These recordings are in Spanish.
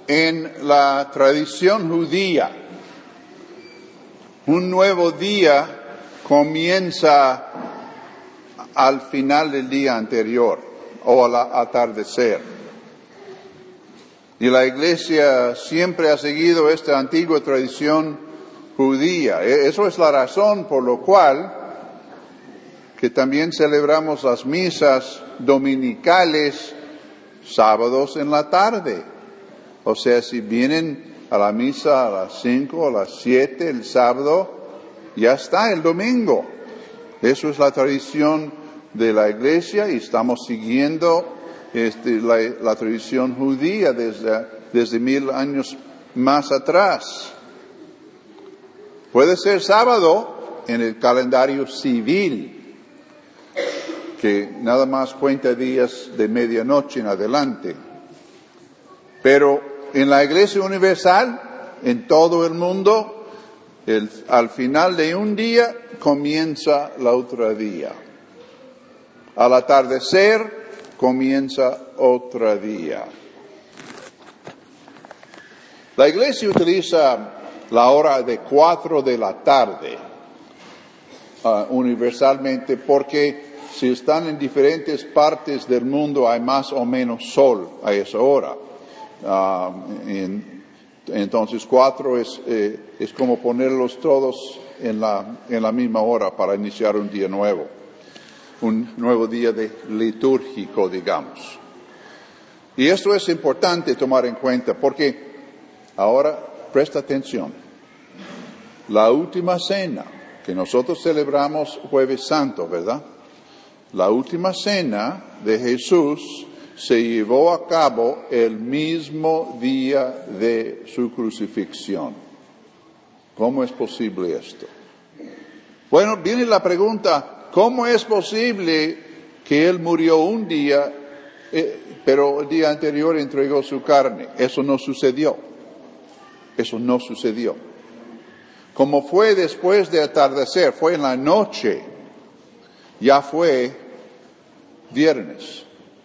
en la tradición judía, un nuevo día comienza al final del día anterior o al atardecer. Y la Iglesia siempre ha seguido esta antigua tradición judía. Eso es la razón por la cual que también celebramos las misas dominicales sábados en la tarde. O sea, si vienen a la misa a las 5 o a las 7 el sábado, ya está el domingo. Eso es la tradición de la Iglesia y estamos siguiendo la tradición judía desde 1000 años más atrás. Puede ser sábado en el calendario civil, que nada más cuenta días de medianoche en adelante. Pero en la Iglesia Universal, en todo el mundo, al final de un día comienza la otra día. Al atardecer comienza otro día. La Iglesia utiliza la hora de 4 de la tarde universalmente porque si están en diferentes partes del mundo hay más o menos sol a esa hora. Entonces 4 es como ponerlos todos en la misma hora para iniciar un día nuevo. Un nuevo día litúrgico, digamos. Y esto es importante tomar en cuenta porque ahora presta atención. La última cena que nosotros celebramos Jueves Santo, ¿verdad? La última cena de Jesús se llevó a cabo el mismo día de su crucifixión. ¿Cómo es posible esto? Bueno, viene la pregunta, ¿cómo es posible que Él murió un día, pero el día anterior entregó su carne? Eso no sucedió. Eso no sucedió. Como fue después de atardecer, fue en la noche, ya fue viernes.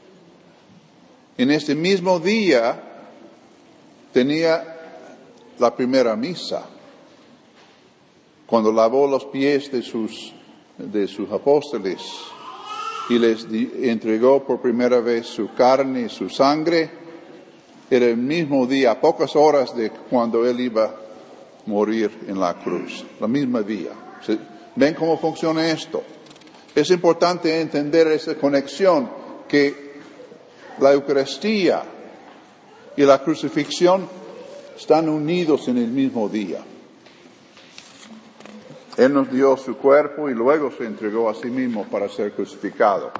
En este mismo día tenía la primera misa, cuando lavó los pies de sus apóstoles y les entregó por primera vez su carne y su sangre. Era el mismo día, a pocas horas de cuando Él iba a morir en la cruz, la misma día. ¿Ven cómo funciona esto? Es importante entender esa conexión, que la Eucaristía y la crucifixión están unidos en el mismo día. Él nos dio su cuerpo y luego se entregó a sí mismo para ser crucificado.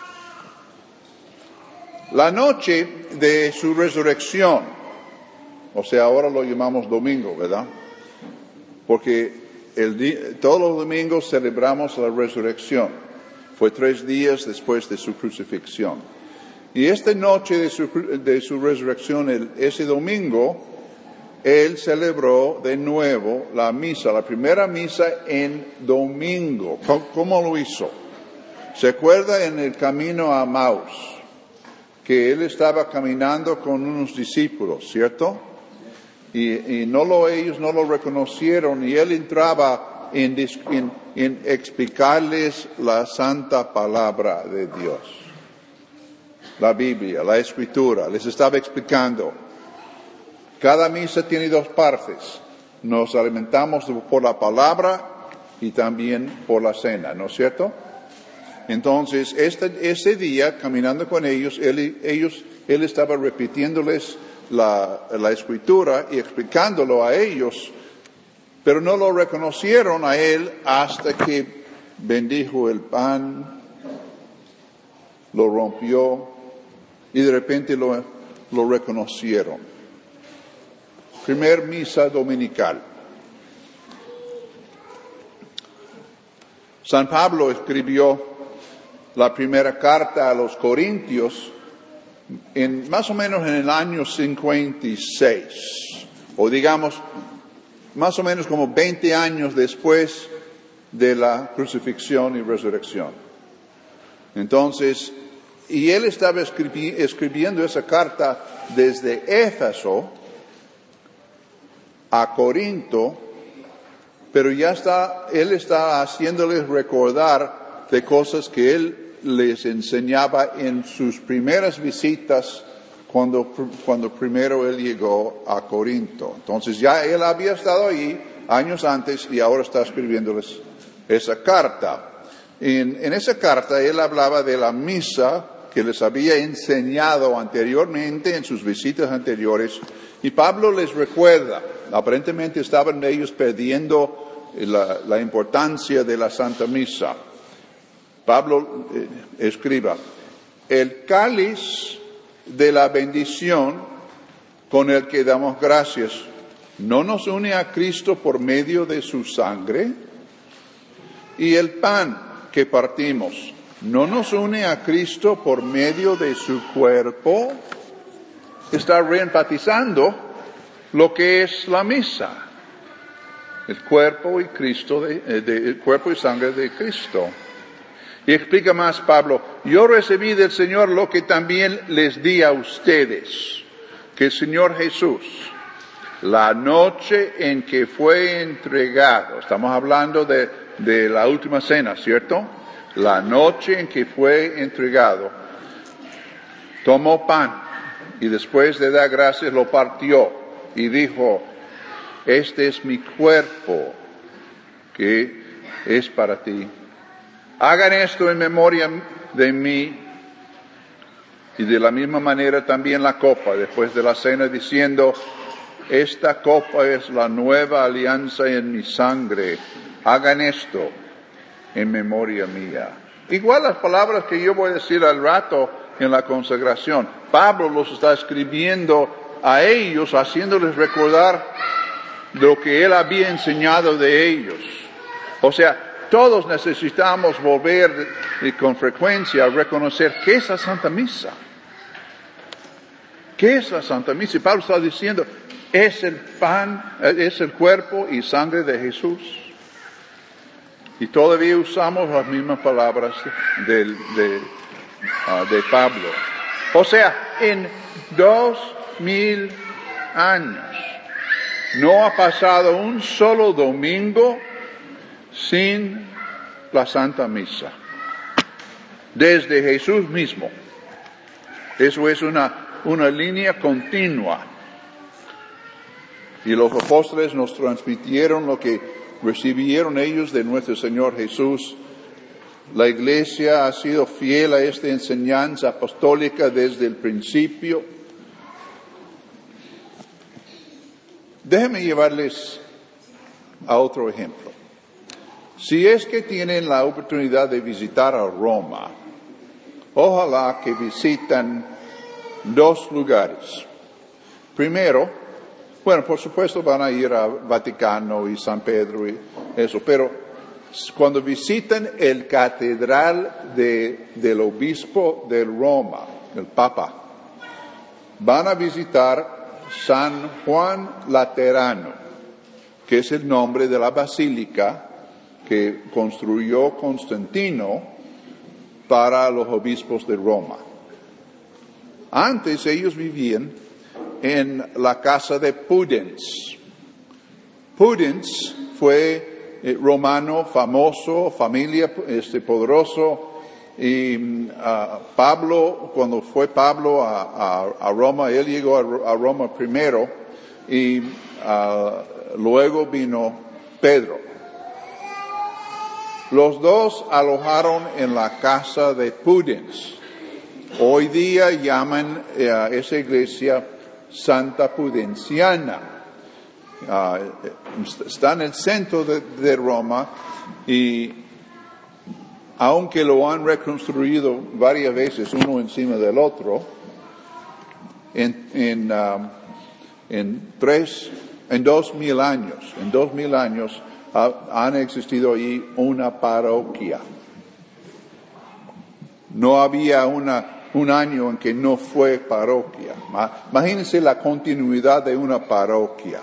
La noche de su resurrección, o sea, ahora lo llamamos domingo, ¿verdad? Porque todos los domingos celebramos la resurrección. Fue 3 días después de su crucifixión. Y esta noche de su resurrección, ese domingo, Él celebró de nuevo la misa, la primera misa en domingo. ¿Cómo lo hizo? ¿Se acuerda en el camino a Maús? Que Él estaba caminando con unos discípulos, ¿cierto? Y ellos no lo reconocieron y Él entraba en explicarles la santa palabra de Dios. La Biblia, la Escritura, les estaba explicando. Cada misa tiene 2 partes. Nos alimentamos por la palabra y también por la cena, ¿no es cierto? Entonces, ese día, caminando con ellos, él estaba repitiéndoles la Escritura y explicándolo a ellos, pero no lo reconocieron a Él hasta que bendijo el pan, lo rompió y de repente lo reconocieron. Primer misa dominical. San Pablo escribió la primera carta a los Corintios más o menos en el año 56, o digamos, más o menos como 20 años después de la crucifixión y resurrección. Entonces, y él estaba escribiendo esa carta desde Éfeso, a Corinto, pero él está haciéndoles recordar de cosas que él les enseñaba en sus primeras visitas cuando primero él llegó a Corinto. Entonces ya él había estado ahí años antes y ahora está escribiéndoles esa carta. En esa carta él hablaba de la misa que les había enseñado anteriormente en sus visitas anteriores, y Pablo les recuerda. Aparentemente estaban ellos perdiendo la importancia de la Santa Misa. Pablo escriba: el cáliz de la bendición con el que damos gracias no nos une a Cristo por medio de su sangre, y el pan que partimos no nos une a Cristo por medio de su cuerpo. Está reenfatizando lo que es la misa, el cuerpo y Cristo, el cuerpo y sangre de Cristo. Y explica más Pablo: yo recibí del Señor lo que también les di a ustedes, que el Señor Jesús, la noche en que fue entregado, estamos hablando de la última cena, ¿cierto? La noche en que fue entregado, tomó pan y después de dar gracias lo partió y dijo: este es mi cuerpo que es para ti. Hagan esto en memoria de mí. Y de la misma manera también la copa, después de la cena, diciendo: esta copa es la nueva alianza en mi sangre. Hagan esto en memoria mía. Igual las palabras que yo voy a decir al rato en la consagración. Pablo los está escribiendo a ellos, haciéndoles recordar lo que él había enseñado de ellos. O sea, todos necesitamos volver con frecuencia a reconocer qué es la Santa Misa. ¿Qué es la Santa Misa? Y Pablo está diciendo: es el pan, es el cuerpo y sangre de Jesús. Y todavía usamos las mismas palabras de Pablo. O sea, en 2000 años no ha pasado un solo domingo sin la Santa Misa. Desde Jesús mismo. Eso es una línea continua. Y los apóstoles nos transmitieron lo que recibieron ellos de nuestro Señor Jesús. La Iglesia ha sido fiel a esta enseñanza apostólica desde el principio. Déjenme llevarles a otro ejemplo. Si es que tienen la oportunidad de visitar a Roma, ojalá que visiten 2 lugares. Primero, bueno, por supuesto van a ir a Vaticano y San Pedro y eso, pero cuando visiten el catedral del obispo de Roma, el Papa, van a visitar San Juan Laterano, que es el nombre de la basílica que construyó Constantino para los obispos de Roma. Antes ellos vivían en la casa de Pudens. Pudens fue romano famoso, familia poderoso, y Pablo, cuando fue Pablo a Roma, él llegó a Roma primero y luego vino Pedro. Los dos alojaron en la casa de Pudens. Hoy día llaman a esa iglesia Santa Pudenciana. Está en el centro de Roma y aunque lo han reconstruido varias veces uno encima del otro, en 2000 años han existido ahí una parroquia. No había un año en que no fue parroquia. Imagínense la continuidad de una parroquia.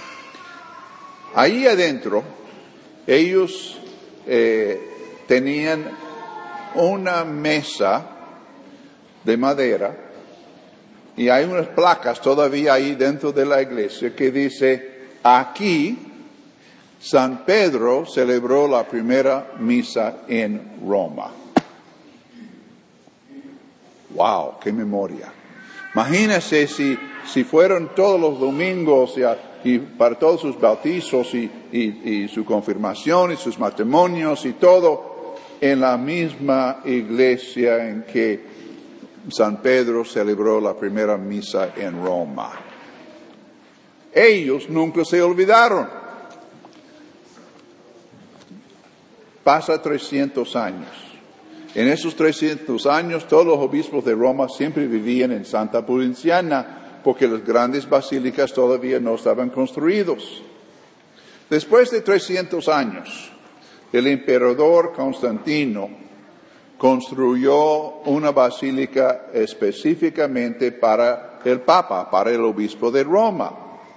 Ahí adentro, ellos tenían una mesa de madera y hay unas placas todavía ahí dentro de la iglesia que dice: aquí San Pedro celebró la primera misa en Roma. ¡Wow! ¡Qué memoria! Imagínense si fueron todos los domingos y para todos sus bautizos y su confirmación y sus matrimonios y todo en la misma iglesia en que San Pedro celebró la primera misa en Roma. Ellos nunca se olvidaron. Pasa 300 años. En esos 300 años, todos los obispos de Roma siempre vivían en Santa Pudenciana, porque las grandes basílicas todavía no estaban construidos. Después de 300 años, el emperador Constantino construyó una basílica específicamente para el Papa, para el obispo de Roma.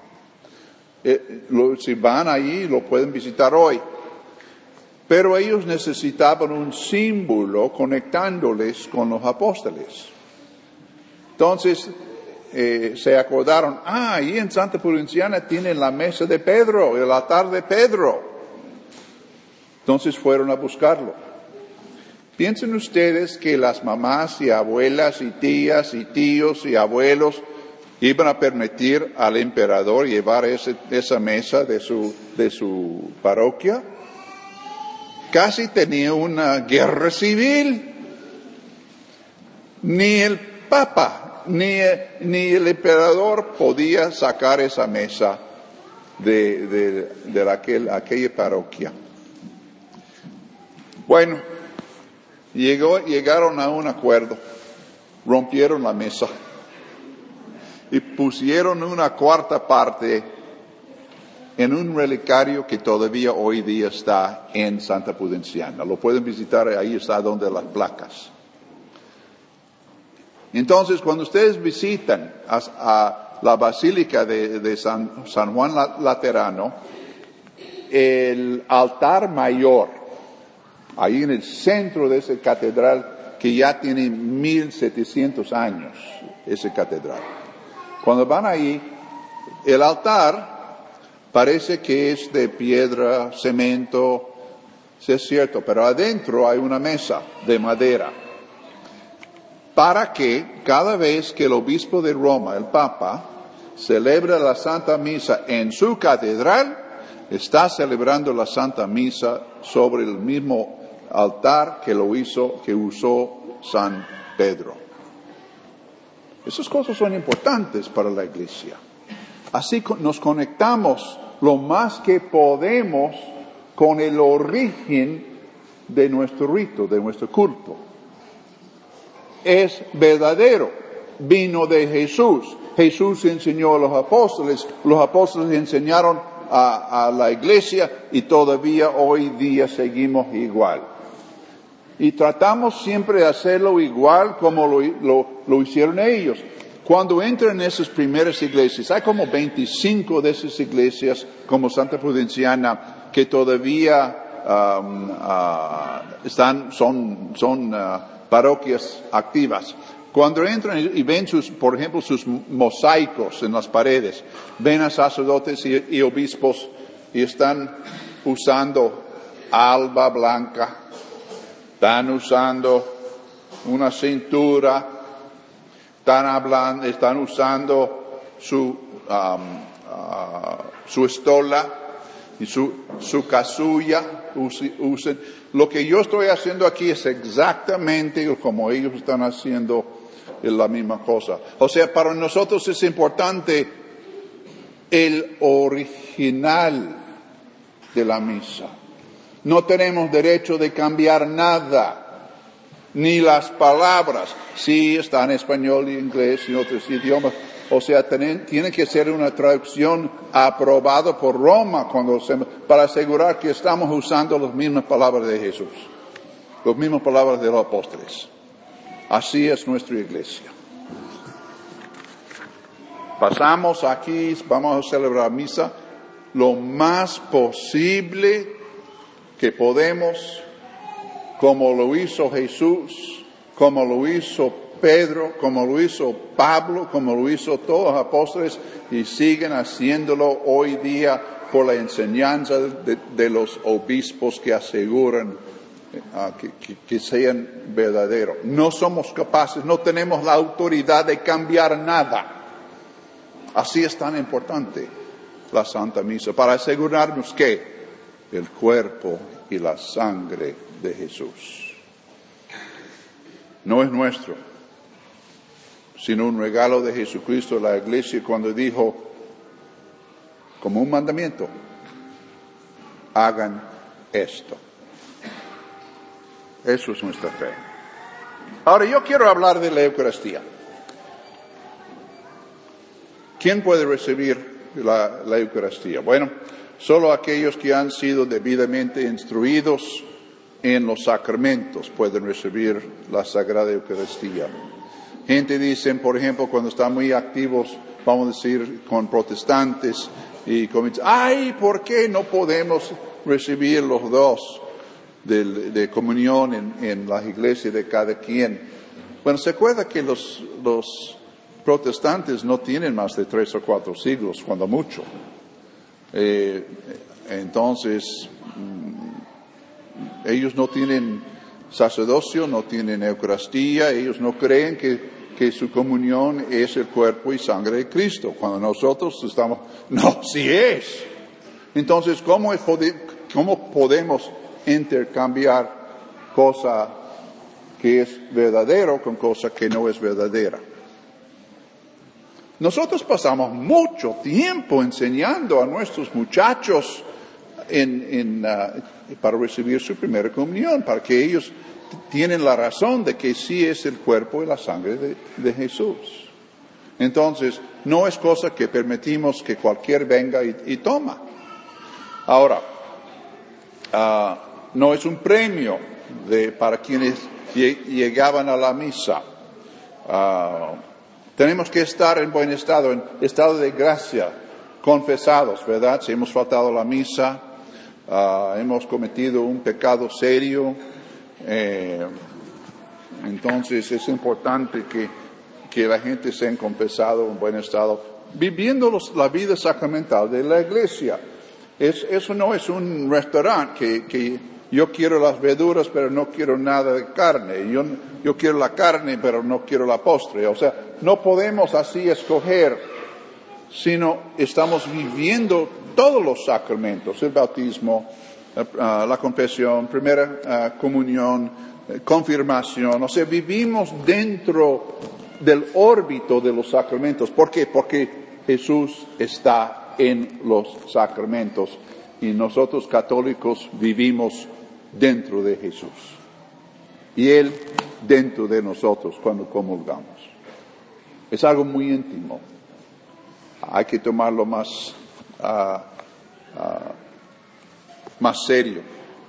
Si van allí, lo pueden visitar hoy. Pero ellos necesitaban un símbolo conectándoles con los apóstoles. Entonces, se acordaron, ahí en Santa Pudenciana tienen la mesa de Pedro, el altar de Pedro. Entonces fueron a buscarlo. Piensen ustedes que las mamás y abuelas y tías y tíos y abuelos iban a permitir al emperador llevar esa mesa de su parroquia. Casi tenía una guerra civil. Ni el Papa, ni el emperador podía sacar esa mesa de aquella parroquia. Bueno, llegaron a un acuerdo, rompieron la mesa y pusieron una cuarta parte en un relicario que todavía hoy día está en Santa Pudenciana. Lo pueden visitar, ahí está donde las placas. Entonces, cuando ustedes visitan a la Basílica de San Juan Laterano, el altar mayor, ahí en el centro de esa catedral, que ya tiene 1700 años, esa catedral. Cuando van ahí, el altar parece que es de piedra, cemento, sí es cierto, pero adentro hay una mesa de madera. Para que cada vez que el obispo de Roma, el Papa, celebra la Santa Misa en su catedral, está celebrando la Santa Misa sobre el mismo altar que usó San Pedro. Esas cosas son importantes para la Iglesia. Así nos conectamos lo más que podemos con el origen de nuestro rito, de nuestro culto. Es verdadero, vino de Jesús. Jesús enseñó a los apóstoles enseñaron a la Iglesia y todavía hoy día seguimos igual. Y tratamos siempre de hacerlo igual como lo hicieron ellos. Cuando entran en esas primeras iglesias, hay como 25 de esas iglesias, como Santa Pudenciana, que todavía son parroquias activas. Cuando entran y ven por ejemplo, sus mosaicos en las paredes, ven a sacerdotes y obispos y están usando alba blanca, están usando una cintura, están usando su estola y su casulla. Usen. Lo que yo estoy haciendo aquí es exactamente como ellos están haciendo la misma cosa. O sea, para nosotros es importante el original de la misa. No tenemos derecho de cambiar nada. Ni las palabras, sí está en español y inglés y otros idiomas, o sea, tiene que ser una traducción aprobada por Roma para asegurar que estamos usando las mismas palabras de Jesús, las mismas palabras de los apóstoles. Así es nuestra iglesia. Pasamos aquí, vamos a celebrar misa lo más posible que podemos, como lo hizo Jesús, como lo hizo Pedro, como lo hizo Pablo, como lo hizo todos los apóstoles, y siguen haciéndolo hoy día por la enseñanza de los obispos que aseguran que sean verdaderos. No somos capaces, no tenemos la autoridad de cambiar nada. Así es tan importante la Santa Misa, para asegurarnos que el cuerpo y la sangre de Jesús no es nuestro, sino un regalo de Jesucristo a la Iglesia, cuando dijo, como un mandamiento, hagan esto. Eso es nuestra fe. Ahora yo quiero hablar de la Eucaristía. ¿Quién puede recibir la Eucaristía? Bueno, solo aquellos que han sido debidamente instruidos en los sacramentos pueden recibir la Sagrada Eucaristía. Gente dice, por ejemplo, cuando están muy activos, vamos a decir, con protestantes, y comienzan, ay, ¿por qué no podemos recibir los dos de comunión en las iglesias de cada quien? Bueno, se acuerda que los protestantes no tienen más de 3 o 4 siglos, cuando mucho. Entonces, ellos no tienen sacerdocio, no tienen Eucaristía, ellos no creen que su comunión es el cuerpo y sangre de Cristo. Cuando nosotros estamos, no, sí es. Entonces, ¿cómo podemos intercambiar cosa que es verdadero con cosa que no es verdadera? Nosotros pasamos mucho tiempo enseñando a nuestros muchachos para recibir su primera comunión, para que ellos tienen la razón de que sí es el cuerpo y la sangre de Jesús. Entonces, no es cosa que permitimos que cualquier venga y toma. Ahora, no es un premio para quienes llegaban a la misa. Tenemos que estar en buen estado, en estado de gracia, confesados, ¿verdad? Si hemos faltado a la misa, hemos cometido un pecado serio, entonces es importante que la gente sea confesado en buen estado, viviendo la vida sacramental de la iglesia. Eso no es un restaurante que yo quiero las verduras pero no quiero nada de carne, yo quiero la carne pero no quiero la postre. O sea, no podemos así escoger, sino estamos viviendo todos los sacramentos, el bautismo, la confesión, primera comunión, confirmación. O sea, vivimos dentro del órbito de los sacramentos. ¿Por qué? Porque Jesús está en los sacramentos y nosotros católicos vivimos dentro de Jesús y Él dentro de nosotros cuando comulgamos. Es algo muy íntimo. Hay que tomarlo más serio.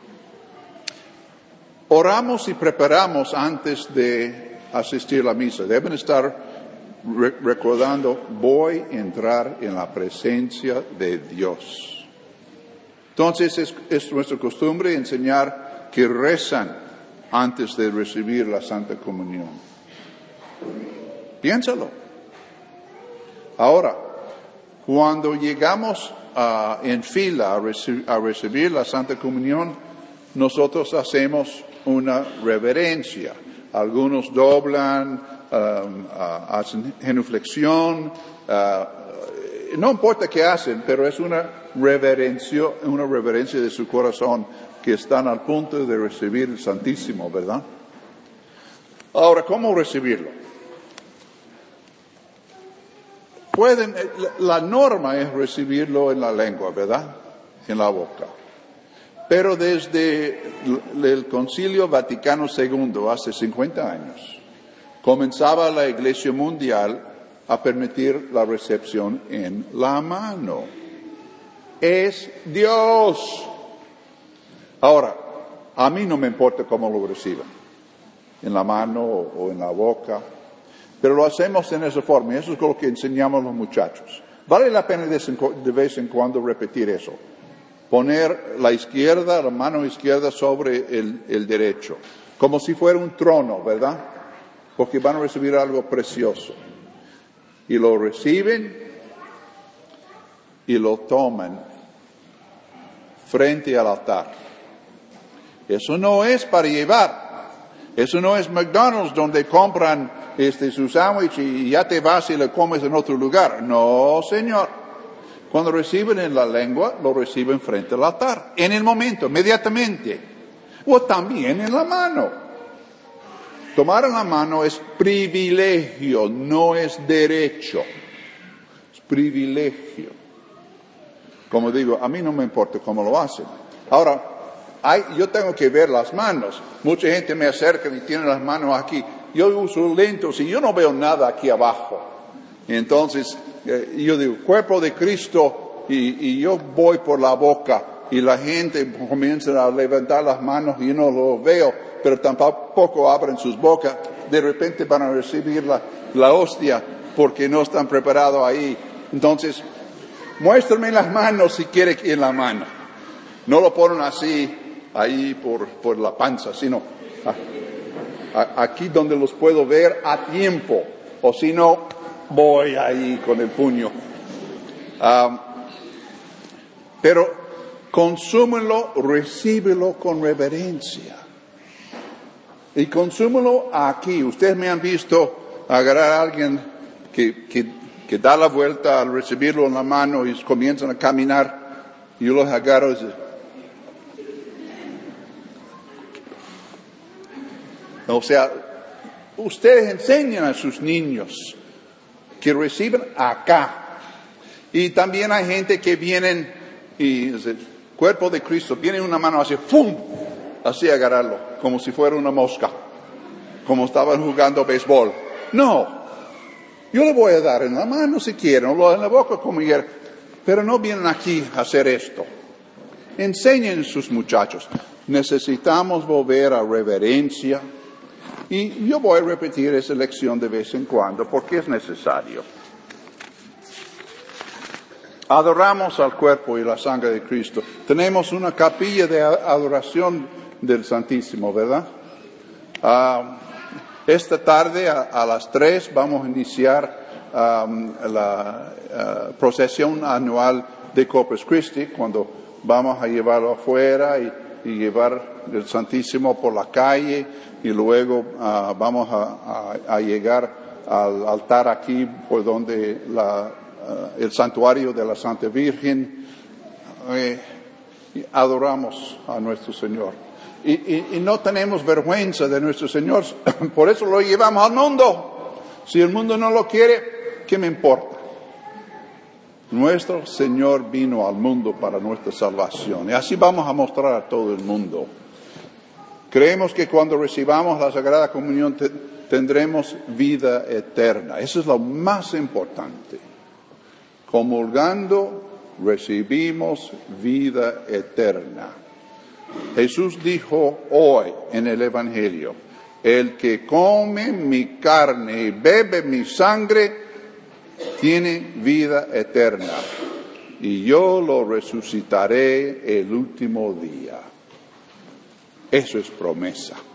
Oramos y preparamos antes de asistir a la misa. Deben estar recordando, voy a entrar en la presencia de Dios. Entonces es nuestra costumbre enseñar que rezan antes de recibir la Santa Comunión. Piénsalo. Ahora, cuando llegamos en fila a recibir la Santa Comunión, nosotros hacemos una reverencia. Algunos doblan, hacen genuflexión, no importa qué hacen, pero es una reverencia de su corazón, que están al punto de recibir el Santísimo, ¿verdad? Ahora, ¿cómo recibirlo? La norma es recibirlo en la lengua, ¿verdad? En la boca. Pero desde el Concilio Vaticano II, hace 50 años, comenzaba la Iglesia Mundial a permitir la recepción en la mano. Es Dios. Ahora, a mí no me importa cómo lo reciban, en la mano o en la boca, pero lo hacemos en esa forma, y eso es lo que enseñamos a los muchachos. Vale la pena de vez en cuando repetir eso. Poner la mano izquierda sobre el derecho, como si fuera un trono, ¿verdad? porque van a recibir algo precioso. Y lo reciben y lo toman frente al altar. Eso no es para llevar. Eso no es McDonald's donde compran su sándwich y ya te vas y lo comes en otro lugar. No, Señor. Cuando reciben en la lengua, lo reciben frente al altar. En el momento, inmediatamente. O también en la mano. Tomar en la mano es privilegio, no es derecho. Es privilegio. Como digo, a mí no me importa cómo lo hacen. Ahora, yo tengo que ver las manos. Mucha gente me acerca y tiene las manos aquí. Yo uso lentes y yo no veo nada aquí abajo. Entonces, yo digo, cuerpo de Cristo, y yo voy por la boca y la gente comienza a levantar las manos y yo no lo veo, pero tampoco abren sus bocas. De repente van a recibir la hostia porque no están preparados ahí. Entonces, muéstrame las manos si quiere que en la mano. No lo ponen así, ahí por la panza, sino aquí donde los puedo ver a tiempo. O si no, voy ahí con el puño. Pero consúmelo, recíbelo con reverencia. Y consúmelo aquí. Ustedes me han visto agarrar a alguien que da la vuelta al recibirlo en la mano y comienzan a caminar. Y yo los agarro y digo, o sea, ustedes enseñan a sus niños que reciben acá. Y también hay gente que vienen y es el cuerpo de Cristo, viene una mano así, ¡fum! Así agarrarlo, como si fuera una mosca, como estaban jugando béisbol. No, yo le voy a dar en la mano si quieren, o en la boca como quieran, pero no vienen aquí a hacer esto. Enseñen a sus muchachos. Necesitamos volver a reverencia. Y yo voy a repetir esa lección de vez en cuando porque es necesario. Adoramos al cuerpo y la sangre de Cristo. Tenemos una capilla de adoración del Santísimo, ¿verdad? Esta tarde a las 3 vamos a iniciar la procesión anual de Corpus Christi, cuando vamos a llevarlo afuera y llevar el Santísimo por la calle, y luego vamos a llegar al altar aquí por donde el santuario de la Santa Virgen. Adoramos a nuestro Señor y no tenemos vergüenza de nuestro Señor. Por eso lo llevamos al mundo. Si el mundo no lo quiere, ¿qué me importa? Nuestro Señor vino al mundo para nuestra salvación y así vamos a mostrar a todo el mundo. Creemos que cuando recibamos la Sagrada Comunión tendremos vida eterna. Eso es lo más importante. Comulgando recibimos vida eterna. Jesús dijo hoy en el Evangelio, el que come mi carne y bebe mi sangre tiene vida eterna, y yo lo resucitaré el último día. Eso es promesa.